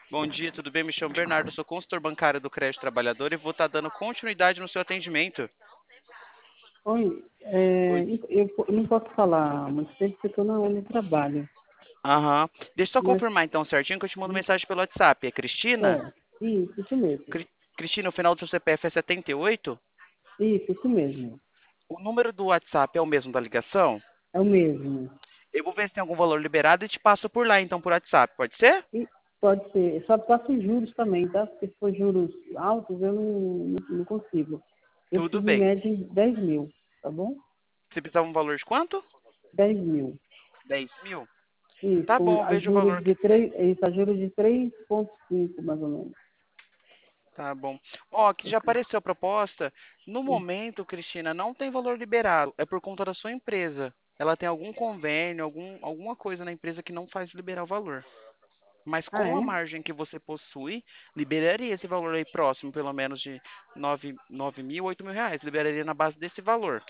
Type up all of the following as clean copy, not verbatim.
Bom dia, tudo bem? Me chamo Bernardo, sou consultor bancário do Crédito Trabalhador e vou estar dando continuidade no seu atendimento. Oi, Oi. eu não posso falar muito tempo porque eu não trabalho, Aham. Deixa eu só mas confirmar então certinho que eu te mando mensagem pelo WhatsApp. É Cristina? é, isso mesmo. Cristina, o final do seu CPF é 78? Isso mesmo. O número do WhatsApp é o mesmo da ligação? É o mesmo. Eu vou ver se tem algum valor liberado e te passo por lá então por WhatsApp, pode ser? E pode ser, só passa os juros também, tá? Se for juros altos, eu não consigo. Eu Tudo preciso em bem. média de 10 mil, tá bom? Você precisava um valor de quanto? 10 mil. 10 mil? Isso, Tá com bom, a veja o valor juros que de tem. 3, isso, a juros de 3,5 mais ou menos. Tá bom. Ó, aqui já apareceu a proposta. No Hum. momento, Cristina, não tem valor liberado. É por conta da sua empresa. Ela tem algum convênio, alguma coisa na empresa que não faz liberar o valor. Mas Ah, com a é? margem que você possui, liberaria esse valor aí próximo, pelo menos de 9 mil, 8 mil reais. Liberaria na base desse valor.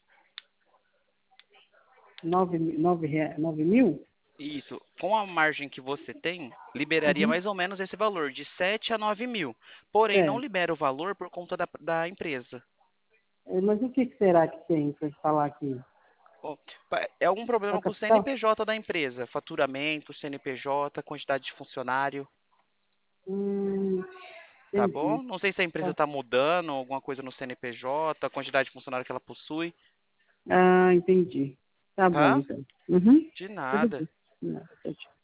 9 mil? Isso. Com a margem que você tem, liberaria Uhum. mais ou menos esse valor, de 7 a 9 mil. Porém, não Certo. libera o valor por conta da empresa. Mas o que será que tem para falar aqui? Bom, é algum Só problema com o capital? CNPJ da empresa? Faturamento, CNPJ, quantidade de funcionário, Hum, tá bom? entendi. Não sei se a empresa Tá. está mudando alguma coisa no CNPJ, a quantidade de funcionário que ela possui, Ah, entendi. Tá bom, tá? então. Uhum. De Tudo nada. bem. Não, tchau, tchau.